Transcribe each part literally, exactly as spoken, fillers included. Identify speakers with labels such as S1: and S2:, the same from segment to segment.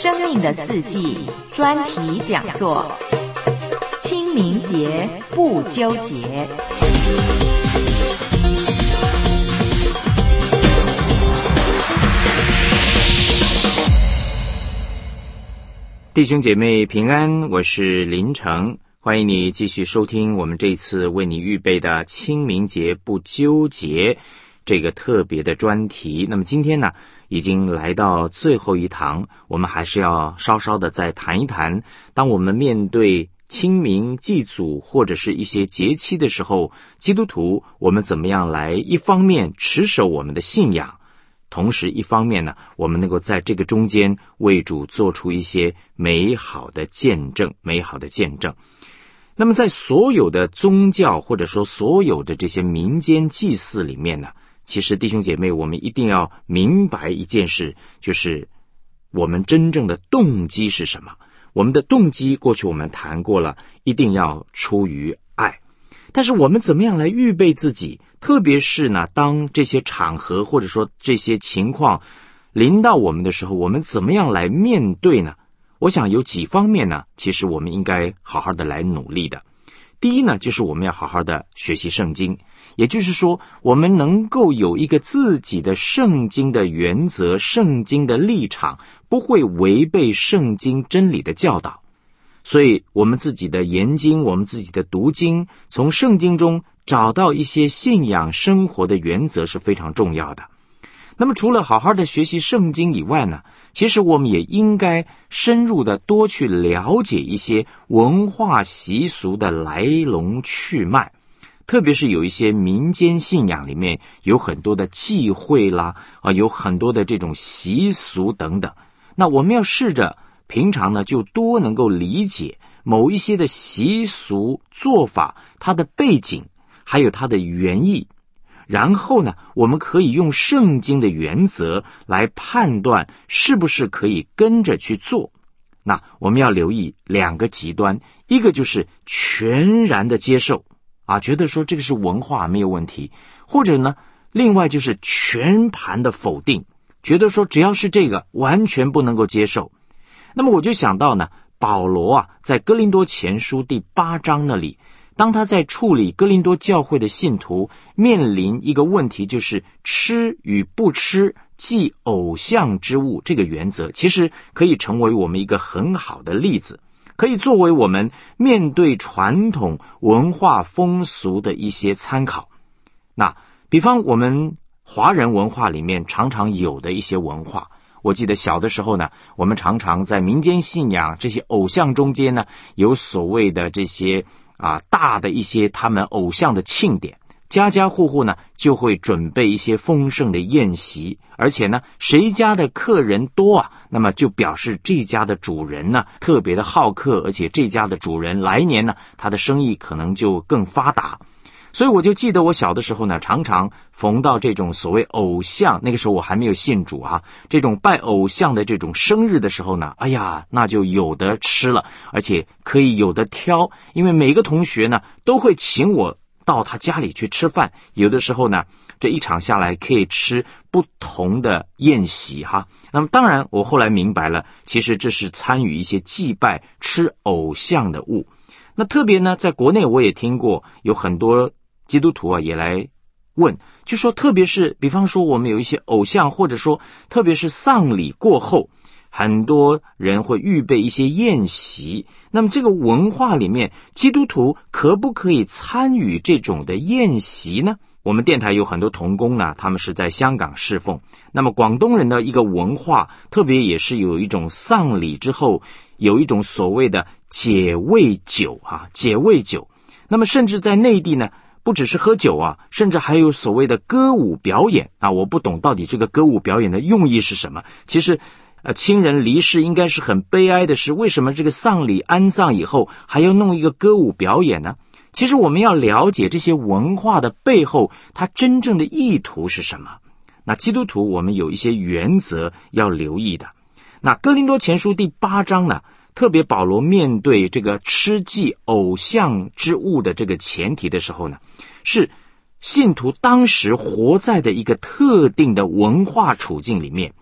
S1: 生命的四季专题讲座，清明节不纠结。
S2: 弟兄姐妹平安，我是林成，欢迎你继续收听我们这次为你预备的清明节不纠结这个特别的专题。那么今天呢，已经来到最后一堂，我们还是要稍稍的再谈一谈，当我们面对清明祭祖或者是一些节期的时候，基督徒我们怎么样来一方面持守我们的信仰，同时一方面呢，我们能够在这个中间为主做出一些美好的见证，美好的见证。那么在所有的宗教或者说所有的这些民间祭祀里面呢，其实弟兄姐妹，我们一定要明白一件事，就是我们真正的动机是什么。我们的动机过去我们谈过了，一定要出于爱。但是我们怎么样来预备自己，特别是呢，当这些场合或者说这些情况临到我们的时候，我们怎么样来面对呢？我想有几方面呢，其实我们应该好好的来努力的。第一呢，就是我们要好好的学习圣经，也就是说我们能够有一个自己的圣经的原则，圣经的立场，不会违背圣经真理的教导。所以我们自己的研经，我们自己的读经，从圣经中找到一些信仰生活的原则是非常重要的。那么除了好好的学习圣经以外呢，其实我们也应该深入的多去了解一些文化习俗的来龙去脉，特别是有一些民间信仰里面有很多的忌讳啦，啊，有很多的这种习俗等等。那我们要试着平常呢就多能够理解某一些的习俗做法，它的背景还有它的原意。然后呢，我们可以用圣经的原则来判断是不是可以跟着去做。那我们要留意两个极端，一个就是全然的接受啊，觉得说这个是文化没有问题，或者呢，另外就是全盘的否定，觉得说只要是这个完全不能够接受。那么我就想到呢，保罗啊，在哥林多前书第八章那里，当他在处理哥林多教会的信徒面临一个问题，就是吃与不吃祭偶像之物这个原则，其实可以成为我们一个很好的例子，可以作为我们面对传统文化风俗的一些参考。那比方我们华人文化里面常常有的一些文化，我记得小的时候呢，我们常常在民间信仰这些偶像中间呢，有所谓的这些啊，大的一些他们偶像的庆典，家家户户呢就会准备一些丰盛的宴席，而且呢，谁家的客人多啊，那么就表示这家的主人呢特别的好客，而且这家的主人来年呢，他的生意可能就更发达。所以我就记得我小的时候呢，常常逢到这种所谓偶像，那个时候我还没有信主啊，这种拜偶像的这种生日的时候呢，哎呀，那就有的吃了，而且可以有的挑，因为每个同学呢都会请我到他家里去吃饭，有的时候呢，这一场下来可以吃不同的宴席哈。那么当然我后来明白了，其实这是参与一些祭拜吃偶像的物。那特别呢，在国内我也听过有很多基督徒啊也来问，就说特别是比方说我们有一些偶像，或者说特别是丧礼过后，很多人会预备一些宴席，那么这个文化里面基督徒可不可以参与这种的宴席呢？我们电台有很多同工呢，他们是在香港侍奉，那么广东人的一个文化特别也是有一种丧礼之后有一种所谓的解味酒啊，解味酒。那么甚至在内地呢，不只是喝酒啊，甚至还有所谓的歌舞表演啊，我不懂到底这个歌舞表演的用意是什么。其实呃，亲人离世应该是很悲哀的事，为什么这个丧礼安葬以后还要弄一个歌舞表演呢？其实我们要了解这些文化的背后，它真正的意图是什么。那基督徒我们有一些原则要留意的。那哥林多前书第八章呢，特别保罗面对这个吃祭偶像之物的这个前提的时候呢，是信徒当时活在的一个特定的文化处境里面，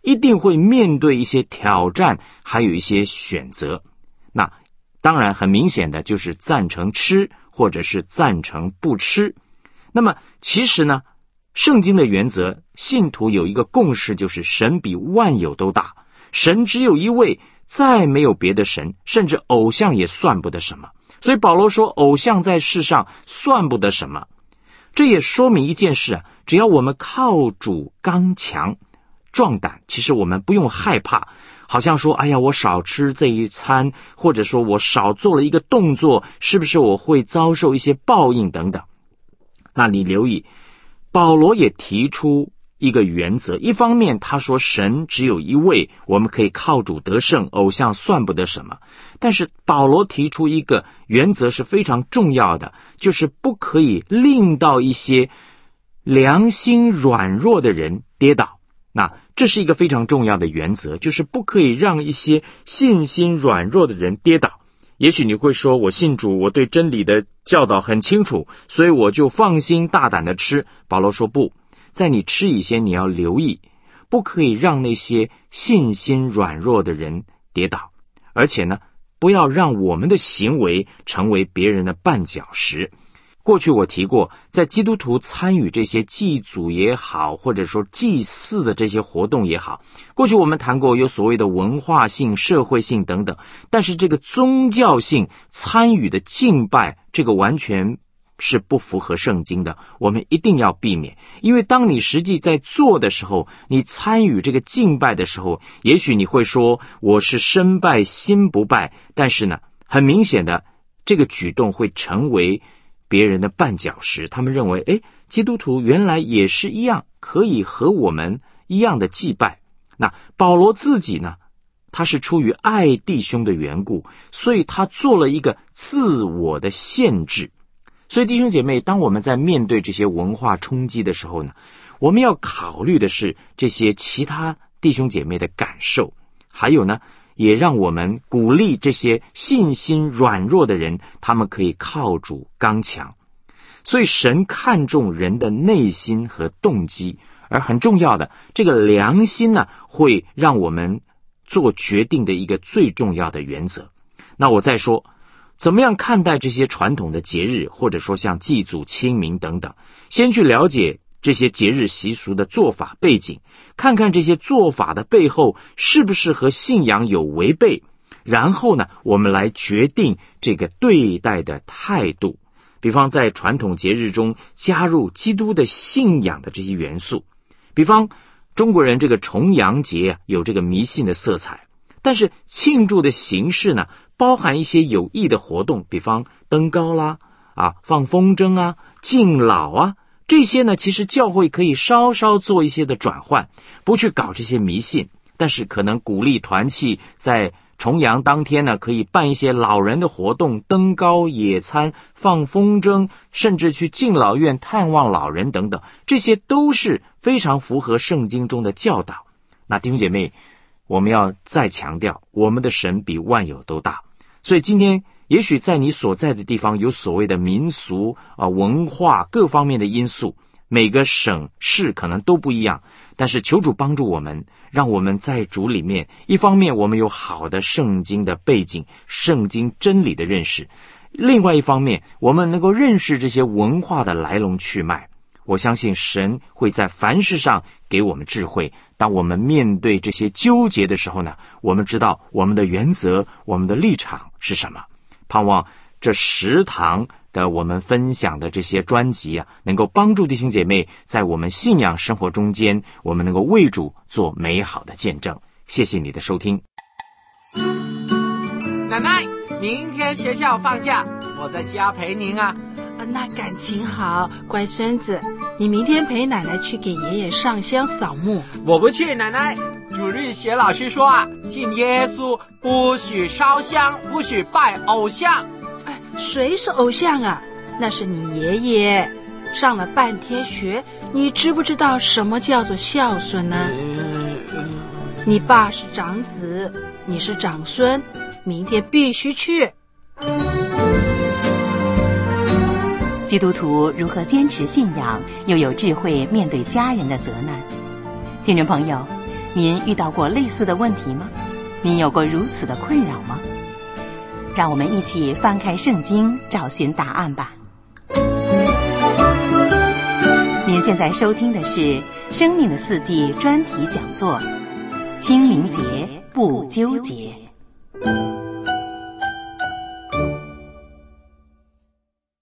S2: 一定会面对一些挑战，还有一些选择。那当然很明显的就是赞成吃，或者是赞成不吃。那么其实呢，圣经的原则，信徒有一个共识，就是神比万有都大，神只有一位，再没有别的神，甚至偶像也算不得什么。所以保罗说，偶像在世上算不得什么。这也说明一件事啊，只要我们靠主刚强壮胆，其实我们不用害怕，好像说，哎呀，我少吃这一餐，或者说我少做了一个动作，是不是我会遭受一些报应等等。那你留意，保罗也提出一个原则，一方面他说神只有一位，我们可以靠主得胜，偶像算不得什么。但是保罗提出一个原则是非常重要的，就是不可以令到一些良心软弱的人跌倒。那这是一个非常重要的原则，就是不可以让一些信心软弱的人跌倒。也许你会说，我信主，我对真理的教导很清楚，所以我就放心大胆的吃。保罗说不，在你吃以前，你要留意，不可以让那些信心软弱的人跌倒，而且呢，不要让我们的行为成为别人的绊脚石。过去我提过，在基督徒参与这些祭祖也好，或者说祭祀的这些活动也好，过去我们谈过有所谓的文化性、社会性等等，但是这个宗教性参与的敬拜，这个完全是不符合圣经的，我们一定要避免。因为当你实际在做的时候，你参与这个敬拜的时候，也许你会说我是身拜心不拜，但是呢，很明显的这个举动会成为别人的绊脚石。他们认为，诶，基督徒原来也是一样，可以和我们一样的祭拜。那保罗自己呢，他是出于爱弟兄的缘故，所以他做了一个自我的限制。所以弟兄姐妹，当我们在面对这些文化冲击的时候呢，我们要考虑的是这些其他弟兄姐妹的感受，还有呢，也让我们鼓励这些信心软弱的人，他们可以靠主刚强。所以神看重人的内心和动机，而很重要的这个良心呢，会让我们做决定的一个最重要的原则。那我再说，怎么样看待这些传统的节日，或者说像祭祖、清明等等，先去了解这些节日习俗的做法背景，看看这些做法的背后是不是和信仰有违背，然后呢，我们来决定这个对待的态度。比方在传统节日中加入基督的信仰的这些元素，比方中国人这个重阳节啊，有这个迷信的色彩，但是庆祝的形式呢，包含一些有益的活动，比方登高啦，啊，放风筝啊，敬老啊，这些呢，其实教会可以稍稍做一些的转换，不去搞这些迷信，但是可能鼓励团契在重阳当天呢，可以办一些老人的活动，登高、野餐、放风筝，甚至去敬老院探望老人等等，这些都是非常符合圣经中的教导。那弟兄姐妹，我们要再强调，我们的神比万有都大。所以今天也许在你所在的地方有所谓的民俗啊、文化各方面的因素，每个省市可能都不一样，但是求主帮助我们，让我们在主里面，一方面我们有好的圣经的背景，圣经真理的认识，另外一方面我们能够认识这些文化的来龙去脉。我相信神会在凡事上给我们智慧，当我们面对这些纠结的时候呢，我们知道我们的原则，我们的立场是什么。盼望这十堂的我们分享的这些专辑啊，能够帮助弟兄姐妹在我们信仰生活中间，我们能够为主做美好的见证。谢谢你的收听。
S3: 奶奶，明天学校放假，我在家陪您啊。
S4: 那感情好，乖孙子，你明天陪奶奶去给爷爷上香扫墓。
S3: 我不去，奶奶。主日学老师说啊，信耶稣不许烧香，不许拜偶像。
S4: 哎，谁是偶像啊？那是你爷爷。上了半天学，你知不知道什么叫做孝顺呢？嗯嗯、你爸是长子，你是长孙，明天必须去。
S1: 基督徒如何坚持信仰，又有智慧面对家人的责难？听众朋友，
S5: 您遇到过类似的问题吗？您有过如此的困扰吗？让我们一起翻开圣经，找寻答案吧。您现在收听的是《生命的四季》专题讲座，清明节不纠结。